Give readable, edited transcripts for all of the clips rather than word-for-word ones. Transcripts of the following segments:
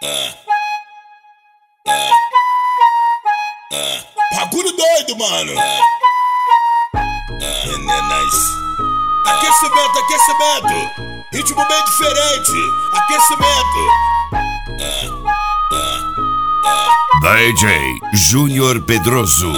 Bagulho doido, mano. Meninas. Aquecimento. Ritmo bem diferente. Aquecimento. DJ Júnior Pedroso.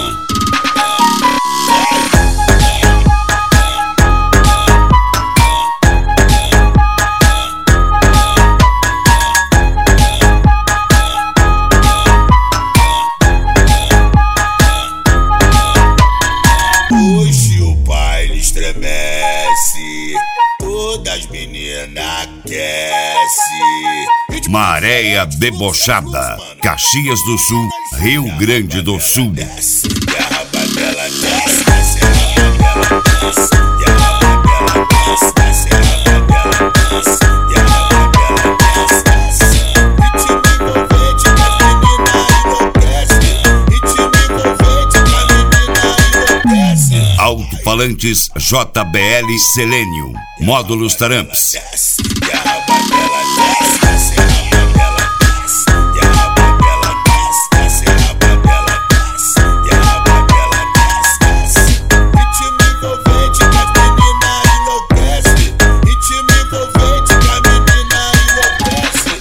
Hoje o baile estremece, todas as meninas aquecem. Maréia Debochada, Caxias do Sul, Rio Grande do Sul. Desce, e a raba dela desce, desce a raba dela desce, e a raba dela desce, desce a raba dela desce, e a raba dela desce, desce. Ritmo envolvente que as meninas enlouquecem, ritmo envolvente que as meninas enlouquecem. Alto-falantes JBL Selênio, módulos Taramps. Desce, e a raba dela desce, desce a raba dela desce, e a raba dela desce, desce a raba dela desce, e a raba dela desce, desce. Ritmo envolvente que as meninas enlouquecem, ritmo envolvente que as meninas enlouquecem.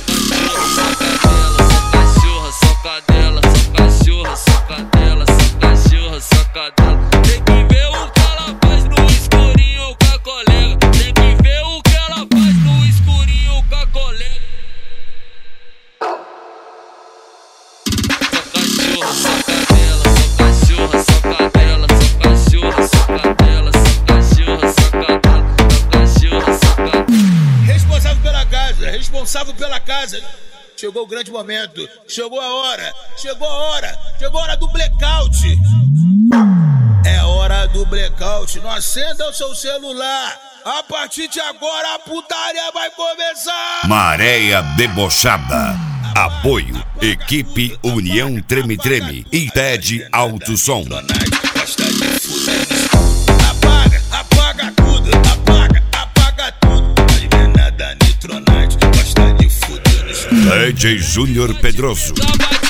Só cadela, só cachorra, só cadela, só cachorra, só cadela. Tem que ver o que ela faz no escurinho com a colega. Tem que ver o que ela faz no escurinho com a colega. Só cadela, só cachorra, só cadela, só cachorra, só cadela, só cachorra, só cadela, só cachorra, só cadela. Responsável pela casa. Chegou o grande momento, chegou a hora do blackout. É hora do blackout, não acenda o seu celular. A partir de agora a putaria vai começar. Maréia Debochada. Apoio, equipe União Treme Treme e TED Alto Som. Gosta de fuder. Apaga tudo, apaga tudo. As meninas da Nitronite gosta de fuder. DJ Júnior Pedroso.